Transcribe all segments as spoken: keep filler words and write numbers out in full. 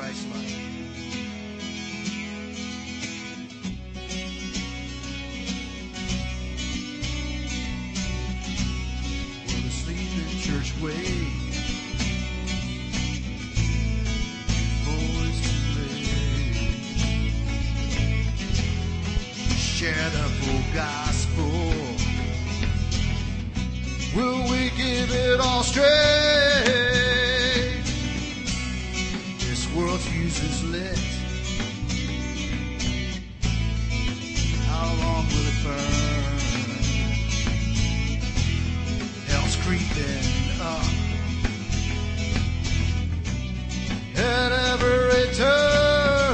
Christ-like? Will the sleeping church wake before it's too late? Share the full gospel. Will we give it all straight? This world's fuse is lit. How long will it burn? Hell's creeping up at every turn.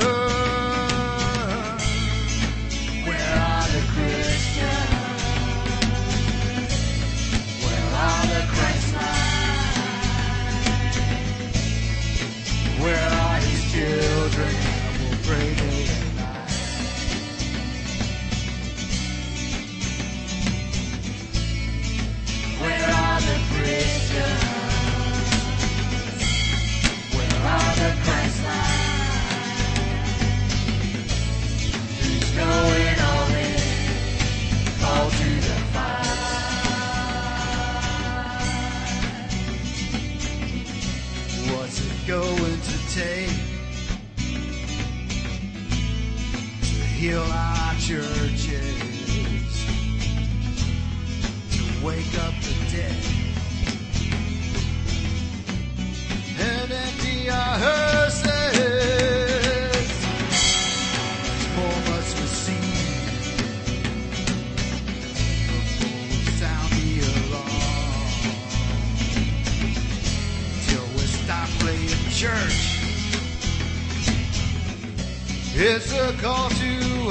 Where are the Christians? Where are the Christ-like? Where are his children that will pray day and night? Where are the Christians? Where are the Christ-like? Who's going all in, called to the fight? What's it going to take to heal our churches, to wake up the dead and empty our hearses? Much more must we see before we sound the alarm, till we stop playing church. It's a call to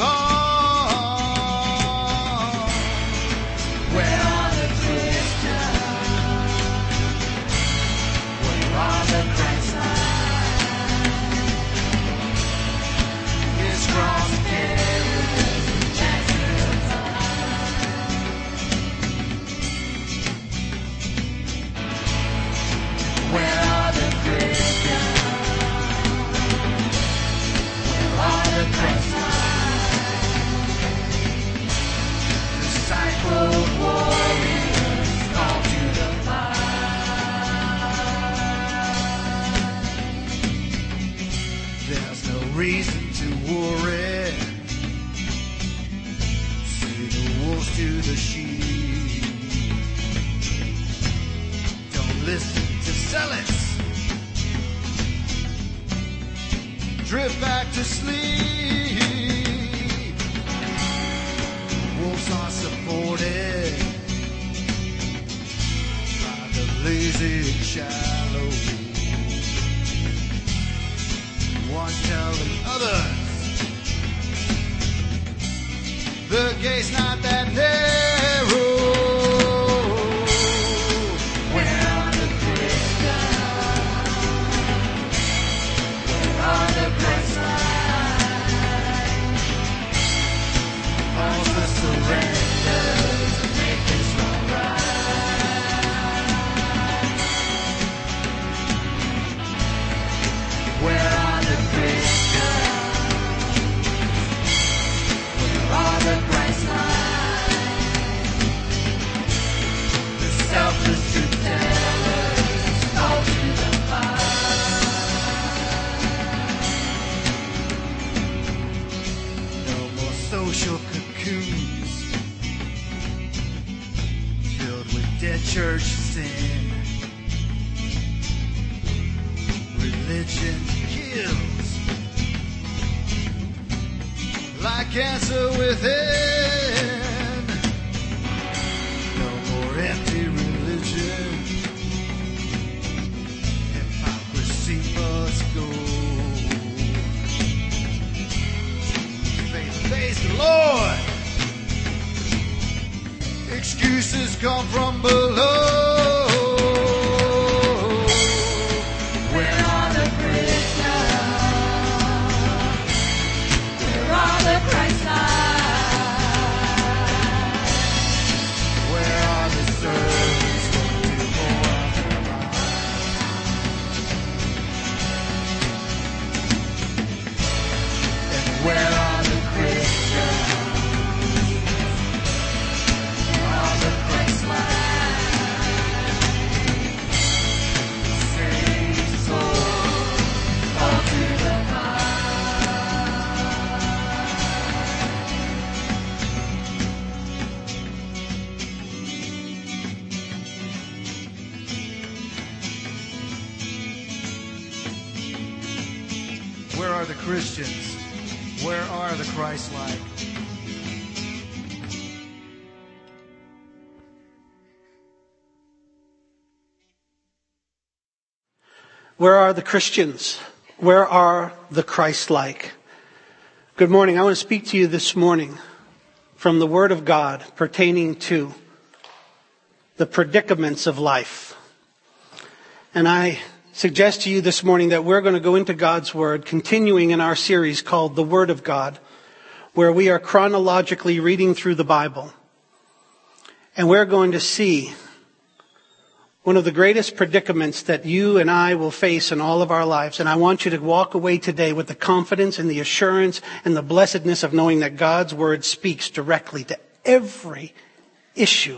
arms. Where are the Christians? Where are the Christ-like? His cross carriers and chastens alive. Where are the Christians? Where are the Christ-like? Disciple warriors called to the fight. There's no reason to worry. Say the wolves to the sheep. Don't listen to zealots. Drift back to sleep. Wolves are supported by the lazy and shallow. One telling others the gate's not that narrow. Where are the Christians? Where are the Christ-like? All's the surrender to make this all right. Where are the Christians? Where are the Christ-like? The selfless truth-tellers called to the fight. No more social cocoons filled with dead church sin. Religion kills like cancer within. No more empty religion. Hypocrisy must go. Faith, face the Lord. Excuses come from below. Where are the Christians? Where are the Christ-like? Where are the servants who do more of their lives? Where are the Christians? All the Christ-like, saved souls, fall to the Where are the Christians? Where are the Christ-like? Where are the Christians? Where are the Christ-like? Good morning. I want to speak to you this morning from the Word of God pertaining to the predicaments of life. And I suggest to you this morning that we're going to go into God's Word, continuing in our series called The Word of God, where we are chronologically reading through the Bible. And we're going to see one of the greatest predicaments that you and I will face in all of our lives. And I want you to walk away today with the confidence and the assurance and the blessedness of knowing that God's Word speaks directly to every issue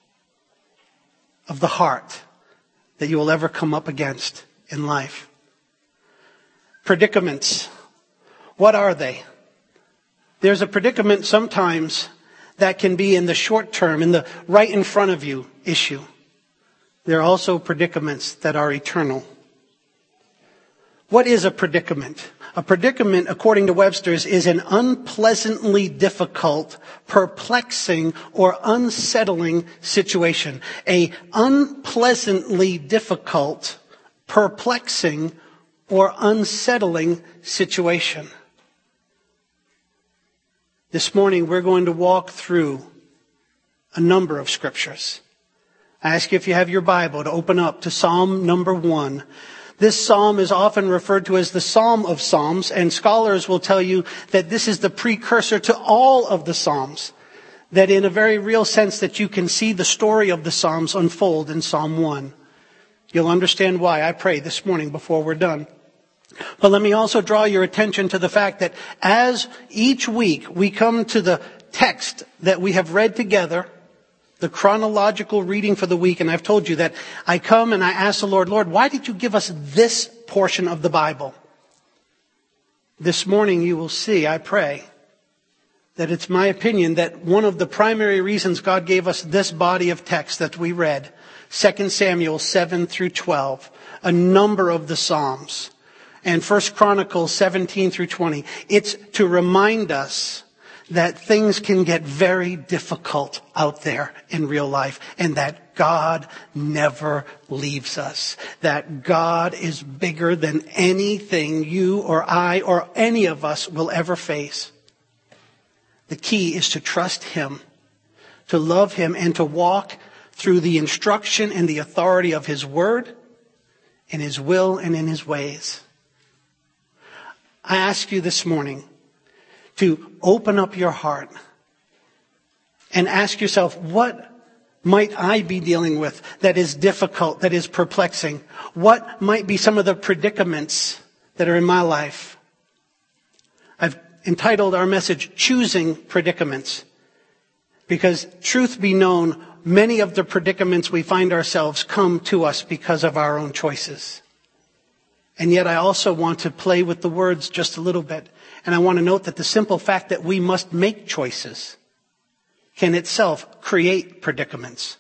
of the heart that you will ever come up against in life. Predicaments. What are they? There's a predicament sometimes that can be in the short term, in the right in front of you issue. There are also predicaments that are eternal. What is a predicament? A predicament, according to Webster's, is an unpleasantly difficult, perplexing, or unsettling situation. A unpleasantly difficult, perplexing, or unsettling situation. This morning we're going to walk through a number of scriptures. I ask you, if you have your Bible, to open up to Psalm number one. This psalm is often referred to as the Psalm of Psalms, and scholars will tell you that this is the precursor to all of the Psalms. That in a very real sense that you can see the story of the Psalms unfold in Psalm one. You'll understand why, I pray, this morning before we're done. But let me also draw your attention to the fact that as each week we come to the text that we have read together, the chronological reading for the week, and I've told you that I come and I ask the Lord, Lord, why did you give us this portion of the Bible? This morning you will see, I pray, that it's my opinion that one of the primary reasons God gave us this body of text that we read, Second Samuel seven through twelve, a number of the Psalms, and First Chronicles seventeen through twenty, it's to remind us that things can get very difficult out there in real life, and that God never leaves us. That God is bigger than anything you or I or any of us will ever face. The key is to trust Him, to love Him, and to walk through the instruction and the authority of His Word, in His will and in His ways. I ask you this morning to open up your heart and ask yourself, what might I be dealing with that is difficult, that is perplexing? What might be some of the predicaments that are in my life? I've entitled our message, Choosing Predicaments, because truth be known, many of the predicaments we find ourselves come to us because of our own choices. And yet I also want to play with the words just a little bit. And I want to note that the simple fact that we must make choices can itself create predicaments.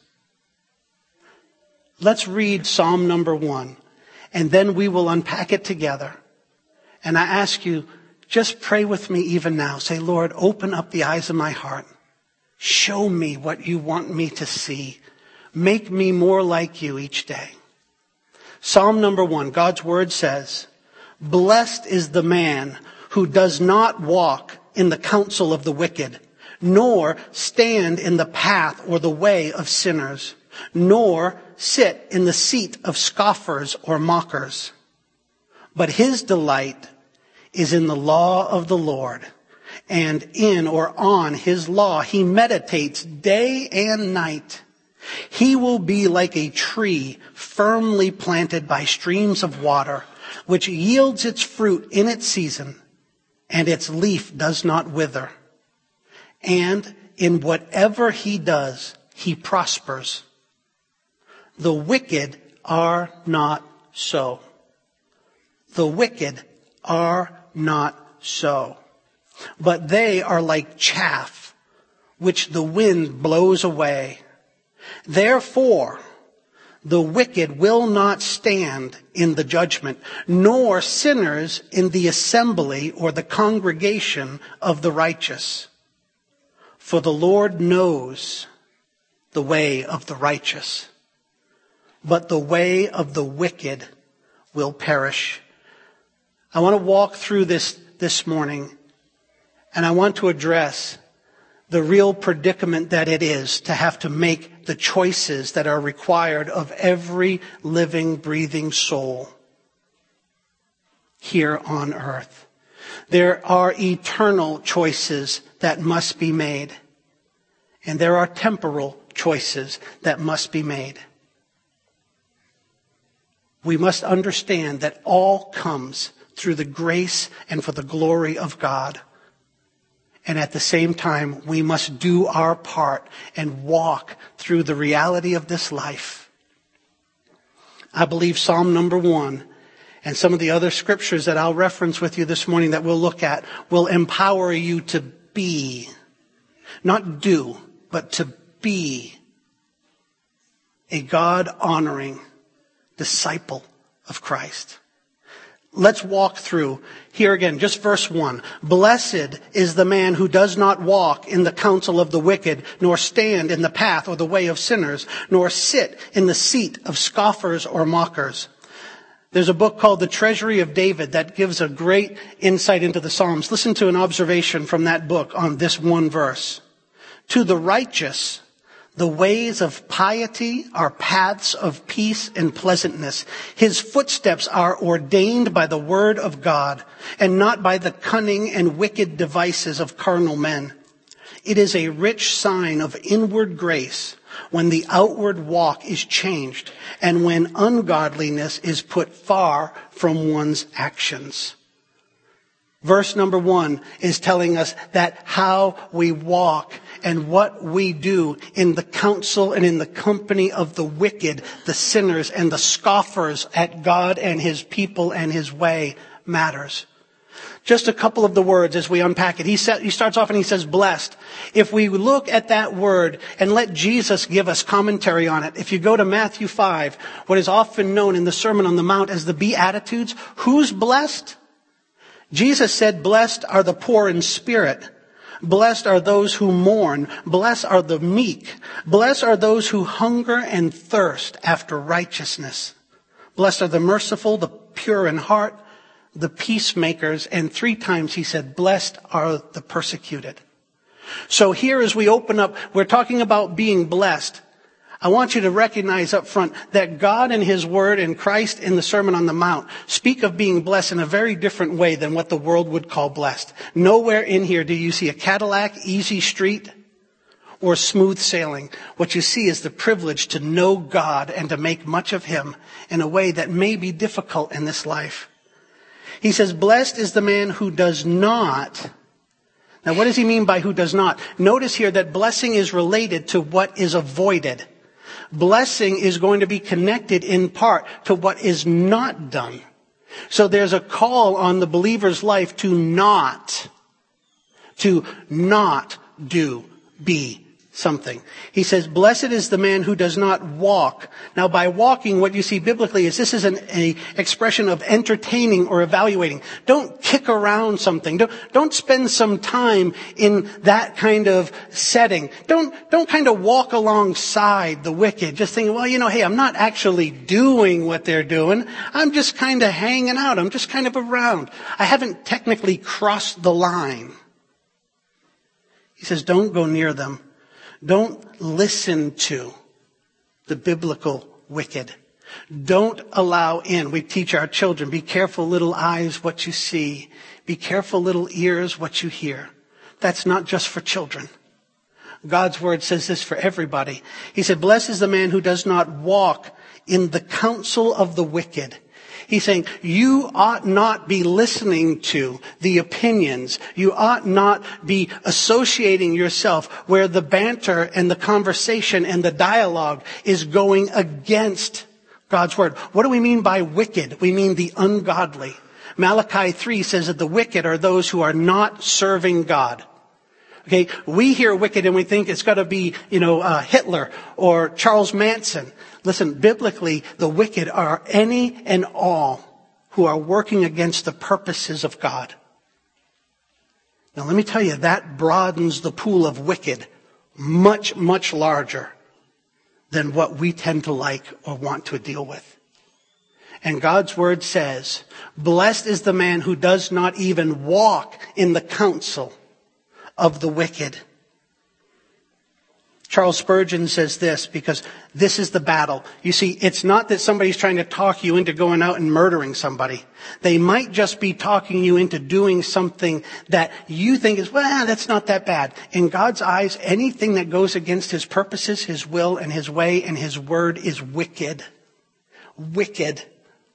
Let's read Psalm number one, and then we will unpack it together. And I ask you, just pray with me even now. Say, Lord, open up the eyes of my heart. Show me what you want me to see. Make me more like you each day. Psalm number one, God's word says, blessed is the man who does not walk in the counsel of the wicked, nor stand in the path or the way of sinners, nor sit in the seat of scoffers or mockers. But his delight is in the law of the Lord, and in or on his law he meditates day and night. He will be like a tree firmly planted by streams of water, which yields its fruit in its season, and its leaf does not wither. And in whatever he does, he prospers. The wicked are not so. The wicked are not so. But they are like chaff, which the wind blows away. Therefore, the wicked will not stand in the judgment, nor sinners in the assembly or the congregation of the righteous. For the Lord knows the way of the righteous, but the way of the wicked will perish. I want to walk through this this morning, and I want to address the real predicament that it is to have to make the choices that are required of every living, breathing soul here on earth. There are eternal choices that must be made, and there are temporal choices that must be made. We must understand that all comes through the grace and for the glory of God. And at the same time, we must do our part and walk through the reality of this life. I believe Psalm number one and some of the other scriptures that I'll reference with you this morning that we'll look at will empower you to be, not do, but to be a God-honoring disciple of Christ. Let's walk through here again, just verse one. Blessed is the man who does not walk in the counsel of the wicked, nor stand in the path or the way of sinners, nor sit in the seat of scoffers or mockers. There's a book called The Treasury of David that gives a great insight into the Psalms. Listen to an observation from that book on this one verse. To the righteous, the ways of piety are paths of peace and pleasantness. His footsteps are ordained by the word of God and not by the cunning and wicked devices of carnal men. It is a rich sign of inward grace when the outward walk is changed and when ungodliness is put far from one's actions. Verse number one is telling us that how we walk and what we do in the counsel and in the company of the wicked, the sinners and the scoffers at God and his people and his way matters. Just a couple of the words as we unpack it. He, sa- he starts off and he says, blessed. If we look at that word and let Jesus give us commentary on it, if you go to Matthew five, what is often known in the Sermon on the Mount as the Beatitudes, who's blessed? Jesus said, blessed are the poor in spirit. Blessed are those who mourn. Blessed are the meek. Blessed are those who hunger and thirst after righteousness. Blessed are the merciful, the pure in heart, the peacemakers. And three times he said, blessed are the persecuted. So here as we open up, we're talking about being blessed. I want you to recognize up front that God and his word and Christ in the Sermon on the Mount speak of being blessed in a very different way than what the world would call blessed. Nowhere in here do you see a Cadillac, easy street, or smooth sailing. What you see is the privilege to know God and to make much of him in a way that may be difficult in this life. He says, blessed is the man who does not. Now what does he mean by who does not? Notice here that blessing is related to what is avoided. Blessing is going to be connected in part to what is not done. So there's a call on the believer's life to not, to not do, be something. He says, blessed is the man who does not walk. Now by walking, what you see biblically is this is an a expression of entertaining or evaluating. Don't kick around something. Don't, don't spend some time in that kind of setting. Don't, don't kind of walk alongside the wicked, just thinking, well, you know, hey, I'm not actually doing what they're doing. I'm just kind of hanging out. I'm just kind of around. I haven't technically crossed the line. He says, don't go near them. Don't listen to the biblical wicked. Don't allow in. We teach our children, be careful little eyes what you see. Be careful little ears what you hear. That's not just for children. God's word says this for everybody. He said, blessed is the man who does not walk in the counsel of the wicked. He's saying, you ought not be listening to the opinions. You ought not be associating yourself where the banter and the conversation and the dialogue is going against God's word. What do we mean by wicked? We mean the ungodly. Malachi three says that the wicked are those who are not serving God. Okay, we hear wicked and we think it's got to be, you know, uh, Hitler or Charles Manson. Listen, biblically, the wicked are any and all who are working against the purposes of God. Now, let me tell you, that broadens the pool of wicked much, much larger than what we tend to like or want to deal with. And God's word says, blessed is the man who does not even walk in the counsel of the wicked. Charles Spurgeon says this, because this is the battle. You see, it's not that somebody's trying to talk you into going out and murdering somebody. They might just be talking you into doing something that you think is, well, that's not that bad. In God's eyes, anything that goes against his purposes, his will, and his way, and his word is wicked. Wicked.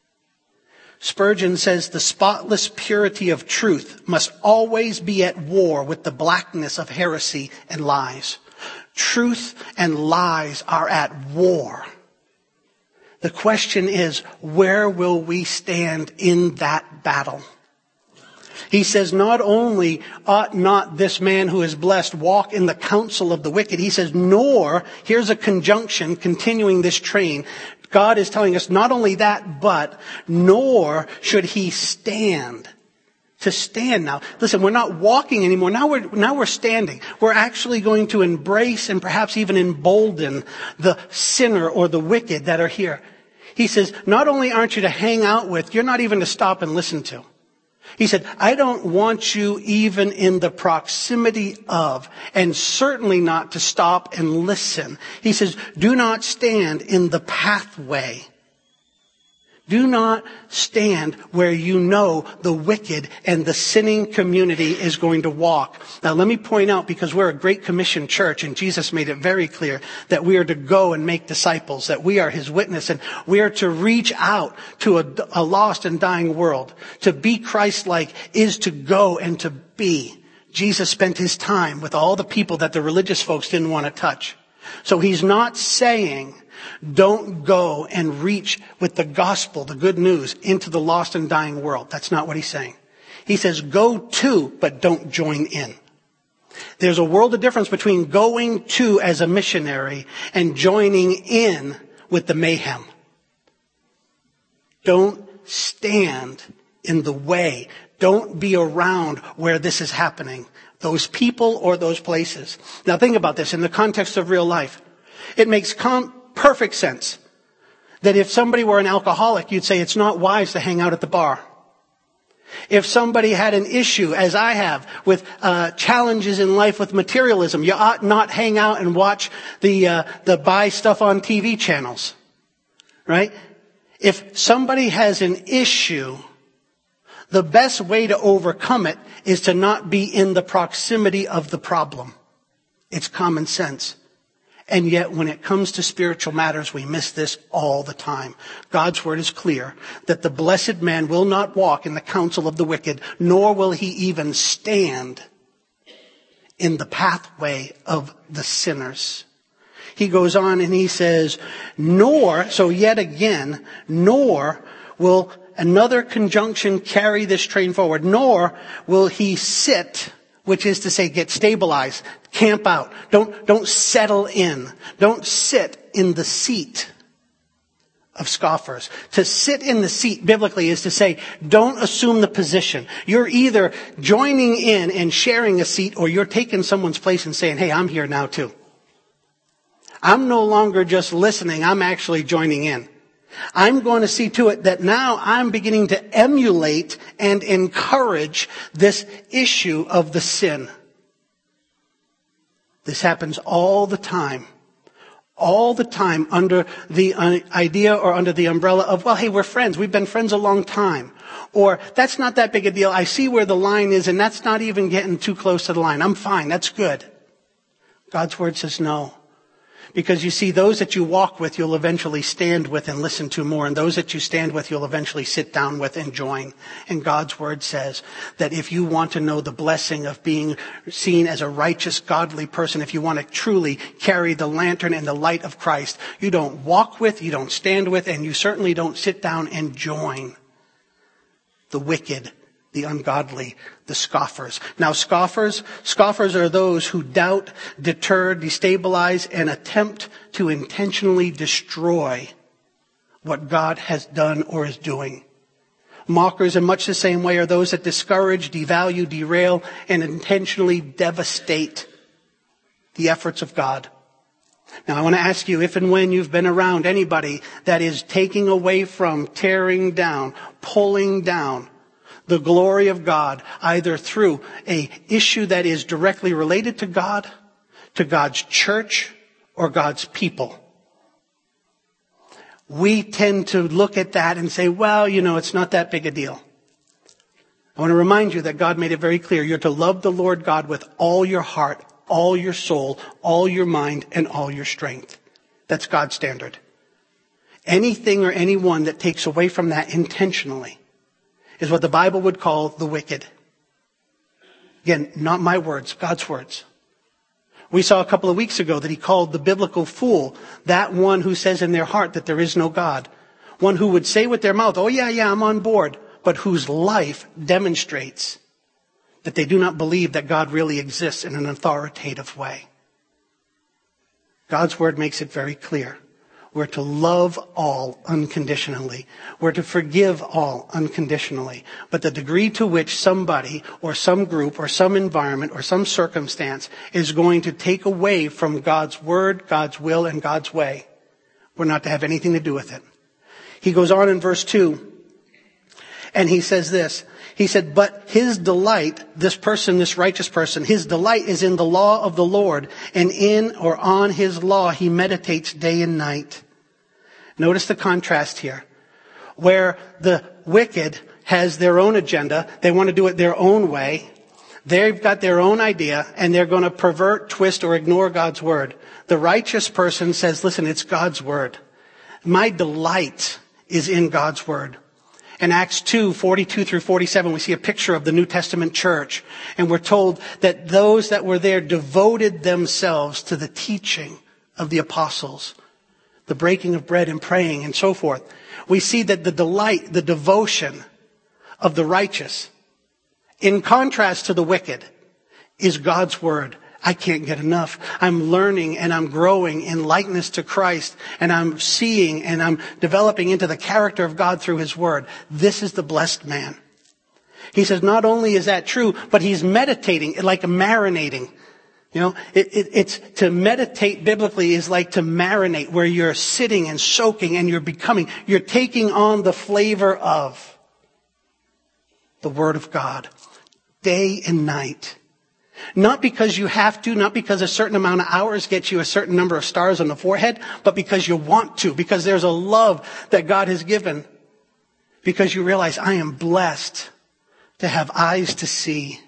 Spurgeon says the spotless purity of truth must always be at war with the blackness of heresy and lies. Truth and lies are at war. The question is, where will we stand in that battle? He says, not only ought not this man who is blessed walk in the counsel of the wicked, he says, nor, here's a conjunction continuing this train, God is telling us not only that, but nor should he stand. To stand now. Listen, we're not walking anymore. Now we're, now we're standing. We're actually going to embrace and perhaps even embolden the sinner or the wicked that are here. He says, not only aren't you to hang out with, you're not even to stop and listen to. He said, I don't want you even in the proximity of, and certainly not to stop and listen. He says, do not stand in the pathway. Do not stand where you know the wicked and the sinning community is going to walk. Now let me point out, because we're a Great Commission church and Jesus made it very clear that we are to go and make disciples, that we are his witness, and we are to reach out to a, a lost and dying world. To be Christ-like is to go and to be. Jesus spent his time with all the people that the religious folks didn't want to touch. So he's not saying, don't go and reach with the gospel, the good news, into the lost and dying world. That's not what he's saying. He says, go to, but don't join in. There's a world of difference between going to as a missionary and joining in with the mayhem. Don't stand in the way. Don't be around where this is happening. Those people or those places. Now think about this in the context of real life. It makes com- perfect sense that if somebody were an alcoholic, you'd say it's not wise to hang out at the bar. If somebody had an issue, as I have, with uh, challenges in life with materialism, you ought not hang out and watch the uh, the buy stuff on T V channels, right? If somebody has an issue, the best way to overcome it is to not be in the proximity of the problem. It's common sense. And yet, when it comes to spiritual matters, we miss this all the time. God's word is clear that the blessed man will not walk in the counsel of the wicked, nor will he even stand in the pathway of the sinners. He goes on and he says, nor, so yet again, nor will another conjunction carry this train forward, nor will he sit, which is to say get stabilized, camp out. Don't, don't settle in. Don't sit in the seat of scoffers. To sit in the seat biblically is to say, don't assume the position. You're either joining in and sharing a seat, or you're taking someone's place and saying, hey, I'm here now too. I'm no longer just listening. I'm actually joining in. I'm going to see to it that now I'm beginning to emulate and encourage this issue of the sin. This happens all the time. All the time under the idea or under the umbrella of, well, hey, we're friends. We've been friends a long time. Or, that's not that big a deal. I see where the line is, and that's not even getting too close to the line. I'm fine. That's good. God's word says no. Because you see, those that you walk with, you'll eventually stand with and listen to more. And those that you stand with, you'll eventually sit down with and join. And God's word says that if you want to know the blessing of being seen as a righteous, godly person, if you want to truly carry the lantern and the light of Christ, you don't walk with, you don't stand with, and you certainly don't sit down and join the wicked, the ungodly, the scoffers. Now, scoffers, scoffers are those who doubt, deter, destabilize, and attempt to intentionally destroy what God has done or is doing. Mockers, in much the same way, are those that discourage, devalue, derail, and intentionally devastate the efforts of God. Now, I want to ask you, if and when you've been around anybody that is taking away from, tearing down, pulling down the glory of God, either through a issue that is directly related to God, to God's church, or God's people. We tend to look at that and say, well, you know, it's not that big a deal. I want to remind you that God made it very clear. You're to love the Lord God with all your heart, all your soul, all your mind, and all your strength. That's God's standard. Anything or anyone that takes away from that intentionally is what the Bible would call the wicked. Again, not my words, God's words. We saw a couple of weeks ago that he called the biblical fool that one who says in their heart that there is no God. One who would say with their mouth, oh yeah, yeah, I'm on board, but whose life demonstrates that they do not believe that God really exists in an authoritative way. God's word makes it very clear. We're to love all unconditionally. We're to forgive all unconditionally. But the degree to which somebody or some group or some environment or some circumstance is going to take away from God's word, God's will, and God's way, we're not to have anything to do with it. He goes on in verse two, and he says this. He said, but his delight, this person, this righteous person, his delight is in the law of the Lord, and in or on his law he meditates day and night. Notice the contrast here. Where the wicked has their own agenda, they want to do it their own way, they've got their own idea, and they're going to pervert, twist, or ignore God's word. The righteous person says, listen, it's God's word. My delight is in God's word. In Acts two, forty-two through forty-seven, we see a picture of the New Testament church. And we're told that those that were there devoted themselves to the teaching of the apostles, the breaking of bread and praying and so forth. We see that the delight, the devotion of the righteous, in contrast to the wicked, is God's word. I can't get enough. I'm learning and I'm growing in likeness to Christ, and I'm seeing and I'm developing into the character of God through his word. This is the blessed man. He says not only is that true, but he's meditating, like marinating. You know, it, it, it's to meditate biblically is like to marinate, where you're sitting and soaking and you're becoming, you're taking on the flavor of the word of God day and night. Not because you have to, not because a certain amount of hours gets you a certain number of stars on the forehead, but because you want to, because there's a love that God has given. Because you realize I am blessed to have eyes to see.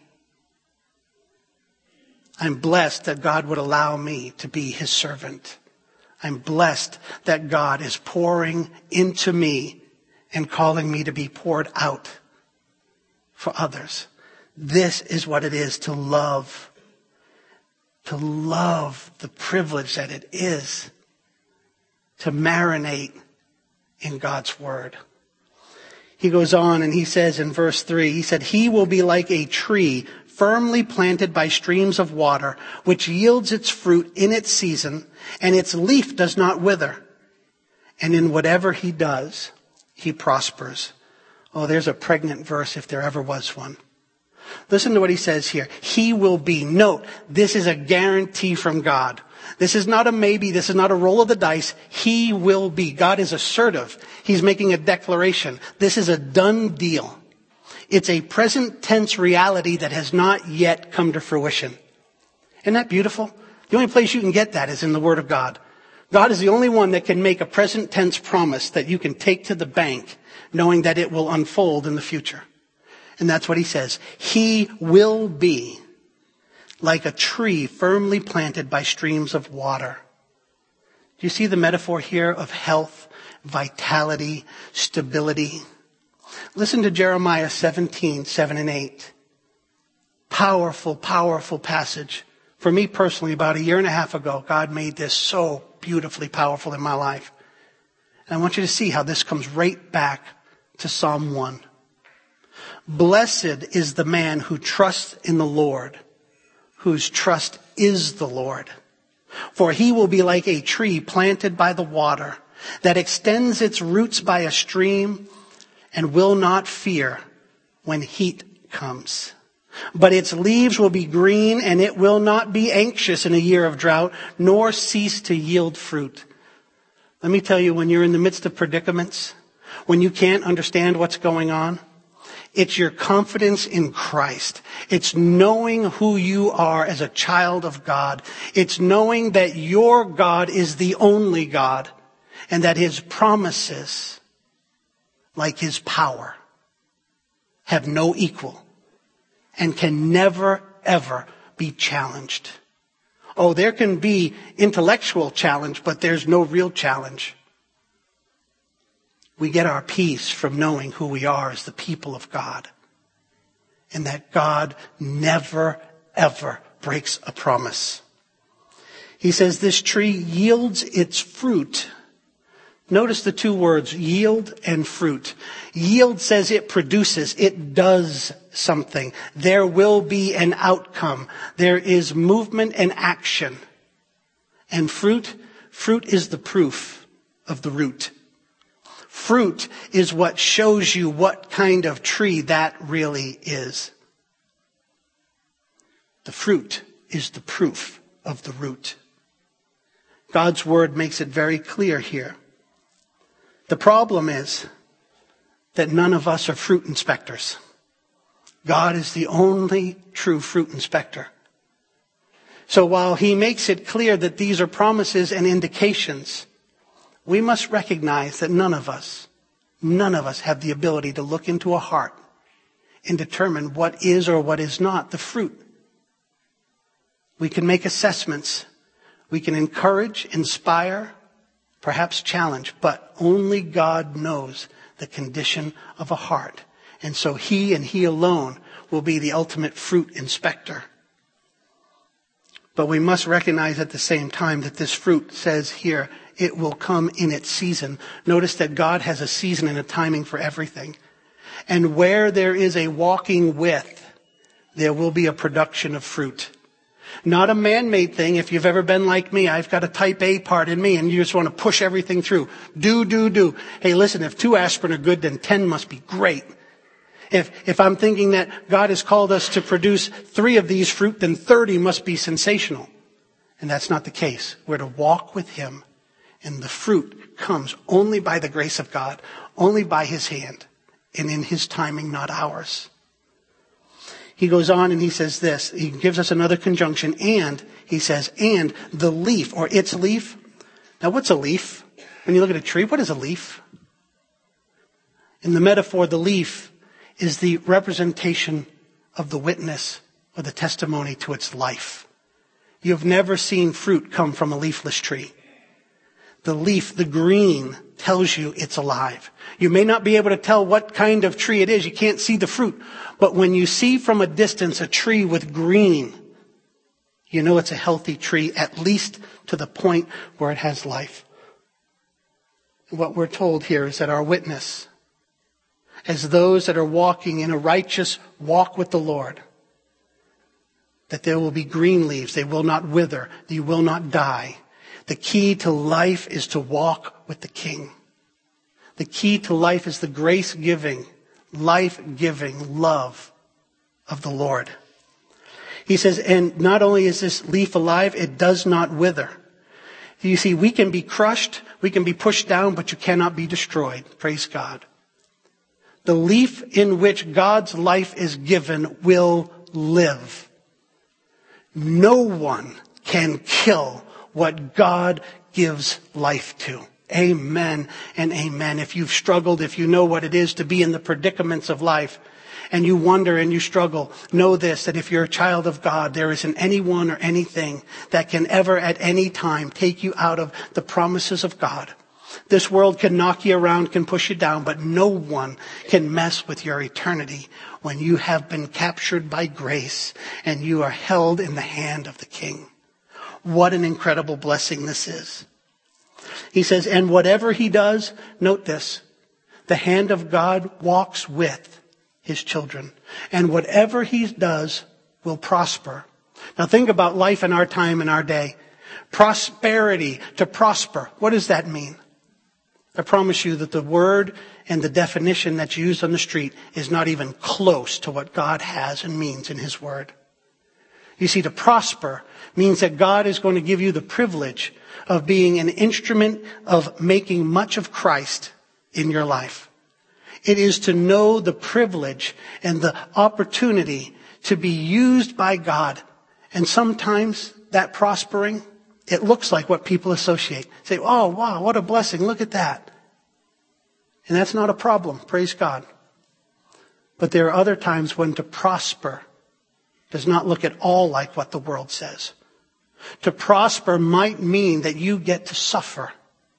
I'm blessed that God would allow me to be his servant. I'm blessed that God is pouring into me and calling me to be poured out for others. This is what it is to love. To love the privilege that it is to marinate in God's word. He goes on and he says in verse three, he said, he will be like a tree firmly planted by streams of water, which yields its fruit in its season, and its leaf does not wither. And in whatever he does, he prospers. Oh, there's a pregnant verse if there ever was one. Listen to what he says here. He will be. Note, this is a guarantee from God. This is not a maybe. This is not a roll of the dice. He will be. God is assertive. He's making a declaration. This is a done deal. It's a present tense reality that has not yet come to fruition. Isn't that beautiful? The only place you can get that is in the Word of God. God is the only one that can make a present tense promise that you can take to the bank, knowing that it will unfold in the future. And that's what he says. He will be like a tree firmly planted by streams of water. Do you see the metaphor here of health, vitality, stability? Listen to Jeremiah seventeen, seven and eight. Powerful, powerful passage. For me personally, about a year and a half ago, God made this so beautifully powerful in my life. And I want you to see how this comes right back to Psalm one. Blessed is the man who trusts in the Lord, whose trust is the Lord. For he will be like a tree planted by the water, that extends its roots by a stream and will not fear when heat comes. But its leaves will be green, and it will not be anxious in a year of drought, nor cease to yield fruit. Let me tell you, when you're in the midst of predicaments, when you can't understand what's going on, it's your confidence in Christ. It's knowing who you are as a child of God. It's knowing that your God is the only God, and that his promises, like his power, have no equal and can never, ever be challenged. Oh, there can be intellectual challenge, but there's no real challenge. We get our peace from knowing who we are as the people of God, and that God never, ever breaks a promise. He says this tree yields its fruit. Notice the two words, yield and fruit. Yield says it produces, it does something. There will be an outcome. There is movement and action. And fruit, fruit is the proof of the root. Fruit is what shows you what kind of tree that really is. The fruit is the proof of the root. God's word makes it very clear here. The problem is that none of us are fruit inspectors. God is the only true fruit inspector. So while he makes it clear that these are promises and indications, we must recognize that none of us, none of us have the ability to look into a heart and determine what is or what is not the fruit. We can make assessments. We can encourage, inspire, perhaps challenge, but only God knows the condition of a heart. And so he and he alone will be the ultimate fruit inspector. But we must recognize at the same time that this fruit says here, it will come in its season. Notice that God has a season and a timing for everything. And where there is a walking with, there will be a production of fruit. Not a man-made thing. If you've ever been like me, I've got a type A part in me, and you just want to push everything through. Do, do, do. Hey, listen, if two aspirin are good, then ten must be great. If, if I'm thinking that God has called us to produce three of these fruit, then thirty must be sensational. And that's not the case. We're to walk with him, and the fruit comes only by the grace of God, only by his hand, and in his timing, not ours. He goes on and he says this. He gives us another conjunction. And, he says, and the leaf or its leaf. Now, what's a leaf? When you look at a tree, what is a leaf? In the metaphor, the leaf is the representation of the witness or the testimony to its life. You've never seen fruit come from a leafless tree. The leaf, the green, tells you it's alive. You may not be able to tell what kind of tree it is. You can't see the fruit. But when you see from a distance a tree with green, you know it's a healthy tree, at least to the point where it has life. What we're told here is that our witness, as those that are walking in a righteous walk with the Lord, that there will be green leaves, they will not wither, you will not die. The key to life is to walk with the King. The key to life is the grace-giving, life-giving love of the Lord. He says, and not only is this leaf alive, it does not wither. You see, we can be crushed, we can be pushed down, but you cannot be destroyed. Praise God. The leaf in which God's life is given will live. No one can kill what God gives life to. Amen and amen. If you've struggled, if you know what it is to be in the predicaments of life, and you wonder and you struggle, know this, that if you're a child of God, there isn't anyone or anything that can ever at any time take you out of the promises of God. This world can knock you around, can push you down, but no one can mess with your eternity when you have been captured by grace and you are held in the hand of the King. What an incredible blessing this is. He says, and whatever he does, note this, the hand of God walks with his children. And whatever he does will prosper. Now think about life in our time, in our day. Prosperity, to prosper. What does that mean? I promise you that the word and the definition that's used on the street is not even close to what God has and means in his word. You see, to prosper means that God is going to give you the privilege of being an instrument of making much of Christ in your life. It is to know the privilege and the opportunity to be used by God. And sometimes that prospering, it looks like what people associate. Say, oh, wow, what a blessing. Look at that. And that's not a problem. Praise God. But there are other times when to prosper does not look at all like what the world says. To prosper might mean that you get to suffer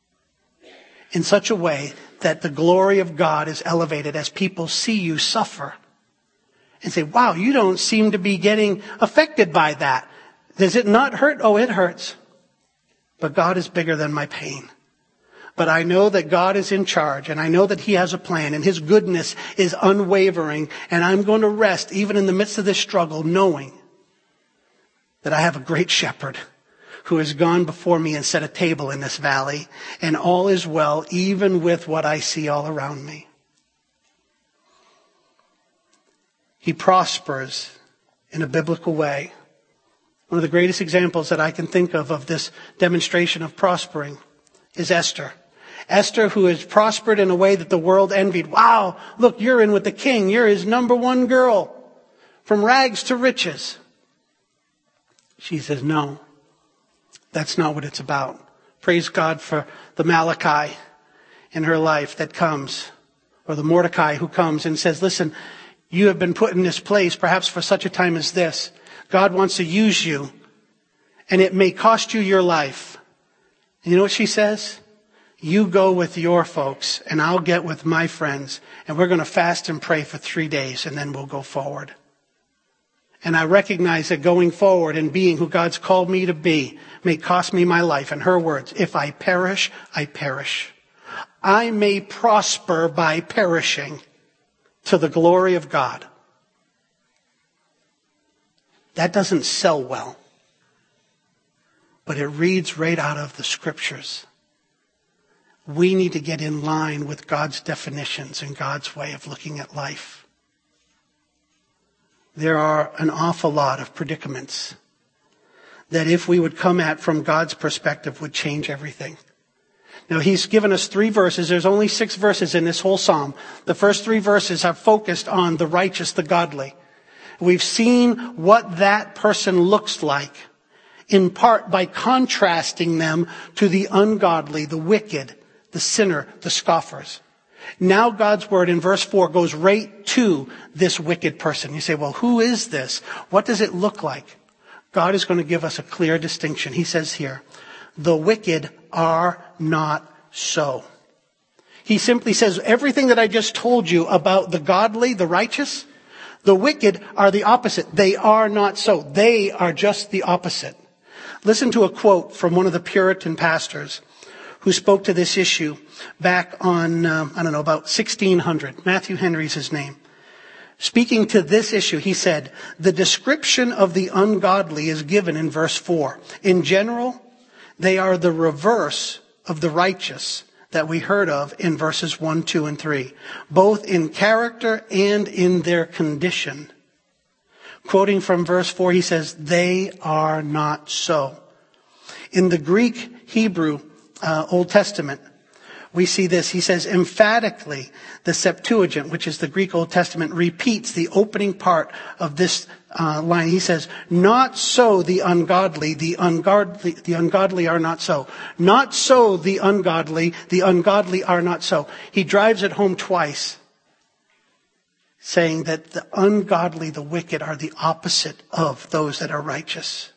in such a way that the glory of God is elevated as people see you suffer and say, wow, you don't seem to be getting affected by that. Does it not hurt? Oh, it hurts. But God is bigger than my pain. But I know that God is in charge, and I know that he has a plan, and his goodness is unwavering, and I'm going to rest even in the midst of this struggle, knowing that I have a great shepherd who has gone before me and set a table in this valley, and all is well, even with what I see all around me. He prospers in a biblical way. One of the greatest examples that I can think of of this demonstration of prospering is Esther. Esther, who has prospered in a way that the world envied. Wow, look, you're in with the king. You're his number one girl. From rags to riches. She says, no. That's not what it's about. Praise God for the Malachi in her life that comes, or the Mordecai who comes and says, listen, you have been put in this place perhaps for such a time as this. God wants to use you, and it may cost you your life. And you know what she says? You go with your folks, and I'll get with my friends, and we're going to fast and pray for three days, and then we'll go forward. And I recognize that going forward and being who God's called me to be may cost me my life. In her words, if I perish, I perish. I may prosper by perishing to the glory of God. That doesn't sell well. But it reads right out of the scriptures. We need to get in line with God's definitions and God's way of looking at life. There are an awful lot of predicaments that if we would come at from God's perspective would change everything. Now he's given us three verses. There's only six verses in this whole psalm. The first three verses have focused on the righteous, the godly. We've seen what that person looks like, in part by contrasting them to the ungodly, the wicked, the sinner, the scoffers. Now God's word in verse four goes right to this wicked person. You say, well, who is this? What does it look like? God is going to give us a clear distinction. He says here, the wicked are not so. He simply says everything that I just told you about the godly, the righteous, the wicked are the opposite. They are not so. They are just the opposite. Listen to a quote from one of the Puritan pastors who spoke to this issue back on, um, I don't know, about sixteen hundred. Matthew Henry's his name. Speaking to this issue, he said, the description of the ungodly is given in verse four. In general, they are the reverse of the righteous that we heard of in verses one, two, and three, both in character and in their condition. Quoting from verse four, he says, they are not so. In the Greek, Hebrew, uh, Old Testament, we see this. He says, emphatically, the Septuagint, which is the Greek Old Testament, repeats the opening part of this uh, line. He says, not so the ungodly, the ungodly, the ungodly are not so. Not so the ungodly, the ungodly are not so. He drives it home twice, saying that the ungodly, the wicked, are the opposite of those that are righteous.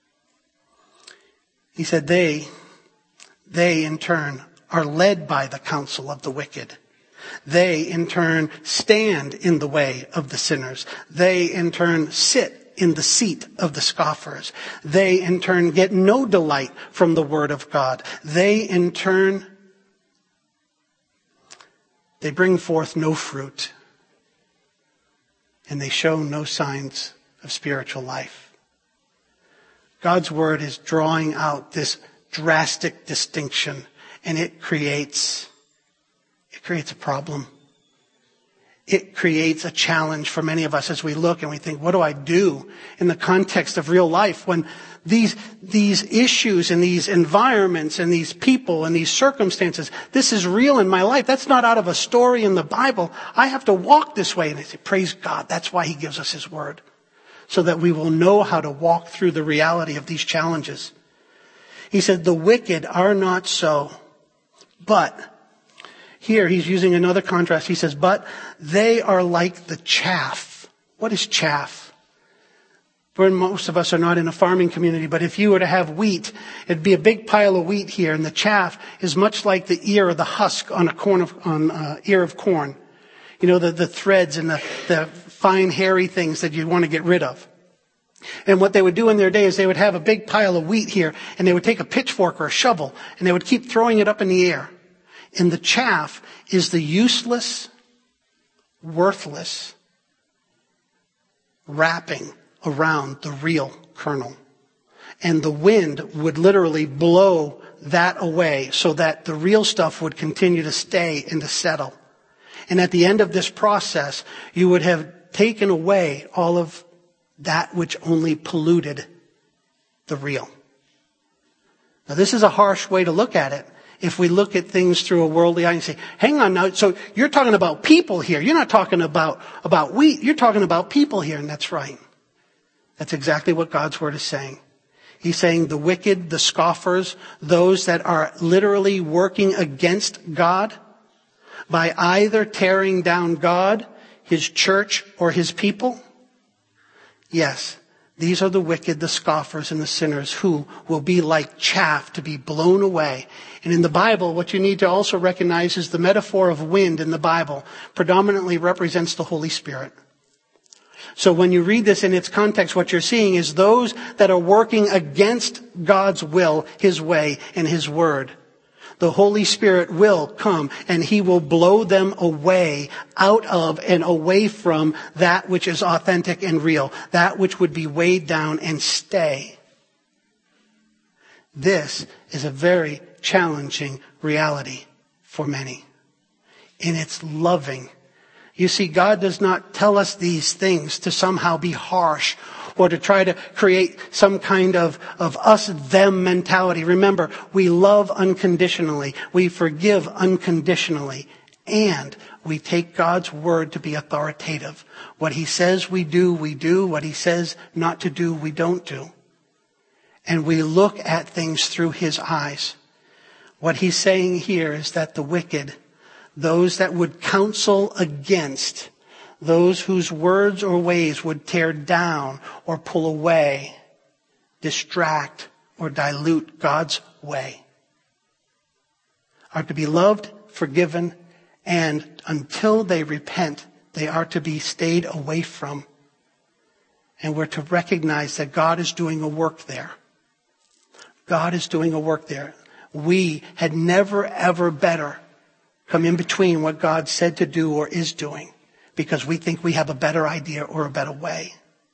He said they, they in turn are led by the counsel of the wicked. They in turn stand in the way of the sinners. They in turn sit in the seat of the scoffers. They in turn get no delight from the word of God. They in turn, they bring forth no fruit. And they show no signs of spiritual life. God's word is drawing out this drastic distinction, and it creates, it creates a problem. It creates a challenge for many of us as we look and we think, what do I do in the context of real life when these, these issues and these environments and these people and these circumstances, this is real in my life. That's not out of a story in the Bible. I have to walk this way. And I say, praise God. That's why he gives us his word, so that we will know how to walk through the reality of these challenges. He said, the wicked are not so, but here he's using another contrast. He says, but they are like the chaff. What is chaff? For most of us are not in a farming community, but if you were to have wheat, it'd be a big pile of wheat here, and the chaff is much like the ear or the husk on a corn of, on uh, ear of corn. You know, the, the threads and the, the fine hairy things that you want to get rid of. And what they would do in their day is they would have a big pile of wheat here, and they would take a pitchfork or a shovel, and they would keep throwing it up in the air. And the chaff is the useless, worthless wrapping around the real kernel. And the wind would literally blow that away so that the real stuff would continue to stay and to settle. And at the end of this process, you would have taken away all of that which only polluted the real. Now, this is a harsh way to look at it. If we look at things through a worldly eye and say, hang on now, so you're talking about people here. You're not talking about, about wheat. You're talking about people here. And that's right. That's exactly what God's word is saying. He's saying the wicked, the scoffers, those that are literally working against God by either tearing down God, his church, or his people. Yes, these are the wicked, the scoffers, and the sinners who will be like chaff to be blown away. And in the Bible, what you need to also recognize is the metaphor of wind in the Bible predominantly represents the Holy Spirit. So when you read this in its context, what you're seeing is those that are working against God's will, his way, and his word. The Holy Spirit will come and he will blow them away out of and away from that which is authentic and real, that which would be weighed down and stay. This is a very challenging reality for many. And it's loving. You see, God does not tell us these things to somehow be harsh or to try to create some kind of, of us-them mentality. Remember, we love unconditionally. We forgive unconditionally. And we take God's word to be authoritative. What he says we do, we do. What he says not to do, we don't do. And we look at things through his eyes. What he's saying here is that the wicked, those that would counsel against, those whose words or ways would tear down or pull away, distract or dilute God's way, are to be loved, forgiven, and until they repent, they are to be stayed away from. And we're to recognize that God is doing a work there. God is doing a work there. We had never, ever better come in between what God said to do or is doing because we think we have a better idea or a better way.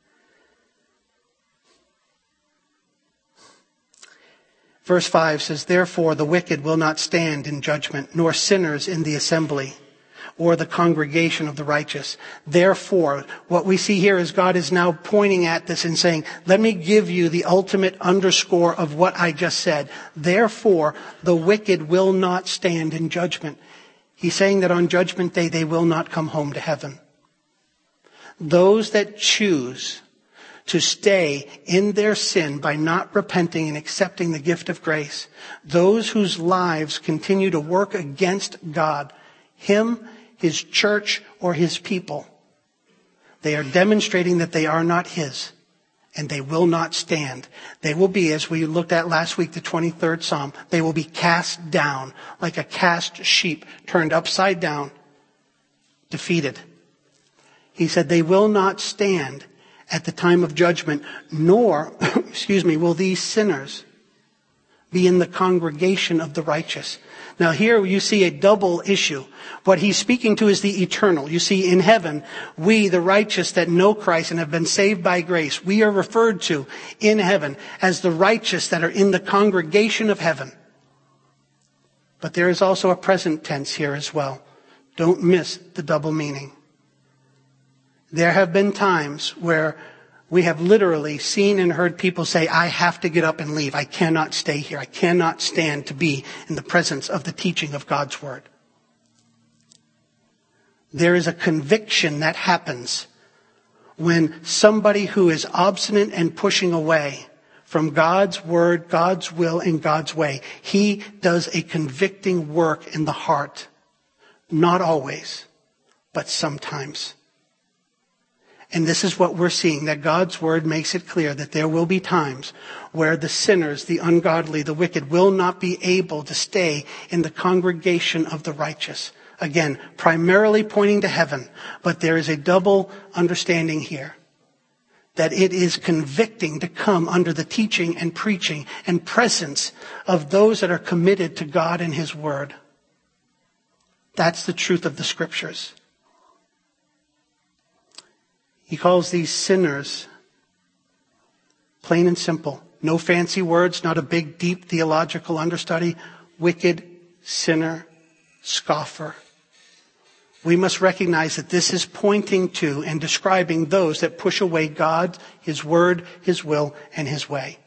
Verse five says, therefore the wicked will not stand in judgment, nor sinners in the assembly or the congregation of the righteous. Therefore, what we see here is God is now pointing at this and saying, let me give you the ultimate underscore of what I just said. Therefore, the wicked will not stand in judgment. He's saying that on Judgment Day, they will not come home to heaven. Those that choose to stay in their sin by not repenting and accepting the gift of grace. Those whose lives continue to work against God, Him, His church, or His people. They are demonstrating that they are not His, and they will not stand. They will be, as we looked at last week, the twenty-third Psalm, they will be cast down like a cast sheep turned upside down, defeated. He said they will not stand at the time of judgment, nor, excuse me, will these sinners be in the congregation of the righteous. Now here you see a double issue. What he's speaking to is the eternal. You see, in heaven, we, the righteous that know Christ and have been saved by grace, we are referred to in heaven as the righteous that are in the congregation of heaven. But there is also a present tense here as well. Don't miss the double meaning. There have been times where we have literally seen and heard people say, I have to get up and leave. I cannot stay here. I cannot stand to be in the presence of the teaching of God's Word. There is a conviction that happens when somebody who is obstinate and pushing away from God's Word, God's will, and God's way, He does a convicting work in the heart. Not always, but sometimes. And this is what we're seeing, that God's Word makes it clear that there will be times where the sinners, the ungodly, the wicked will not be able to stay in the congregation of the righteous. Again, primarily pointing to heaven, but there is a double understanding here. That it is convicting to come under the teaching and preaching and presence of those that are committed to God and His Word. That's the truth of the Scriptures. He calls these sinners, plain and simple. No fancy words, not a big, deep theological understudy. Wicked, sinner, scoffer. We must recognize that this is pointing to and describing those that push away God, His Word, His will, and His way.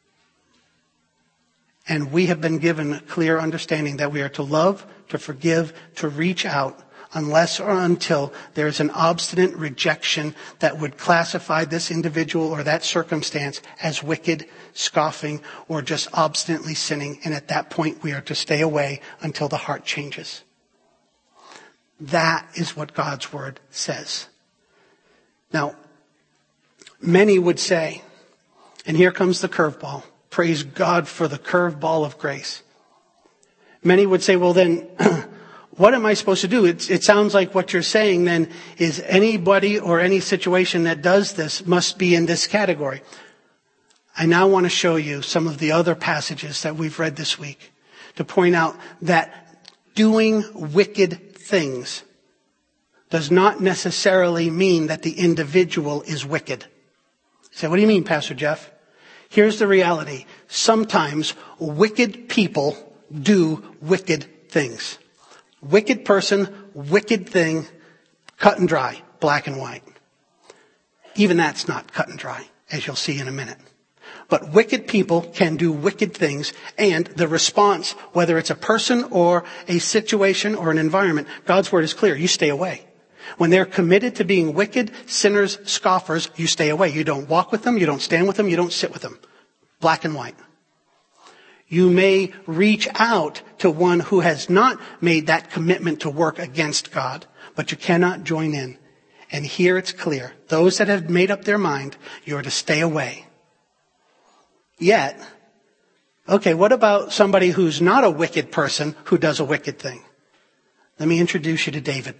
And we have been given a clear understanding that we are to love, to forgive, to reach out, unless or until there is an obstinate rejection that would classify this individual or that circumstance as wicked, scoffing, or just obstinately sinning. And at that point, we are to stay away until the heart changes. That is what God's Word says. Now, many would say, and here comes the curveball. Praise God for the curveball of grace. Many would say, well then, what am I supposed to do? It, it sounds like what you're saying then is anybody or any situation that does this must be in this category. I now want to show you some of the other passages that we've read this week to point out that doing wicked things does not necessarily mean that the individual is wicked. You say, what do you mean, Pastor Jeff? Here's the reality. Sometimes wicked people do wicked things. Wicked person, wicked thing, cut and dry, black and white. Even that's not cut and dry, as you'll see in a minute. But wicked people can do wicked things, and the response, whether it's a person or a situation or an environment, God's Word is clear. You stay away. When they're committed to being wicked, sinners, scoffers, you stay away. You don't walk with them, you don't stand with them, you don't sit with them. Black and white. You may reach out to one who has not made that commitment to work against God, but you cannot join in. And here it's clear. Those that have made up their mind, you are to stay away. Yet, okay, what about somebody who's not a wicked person who does a wicked thing? Let me introduce you to David.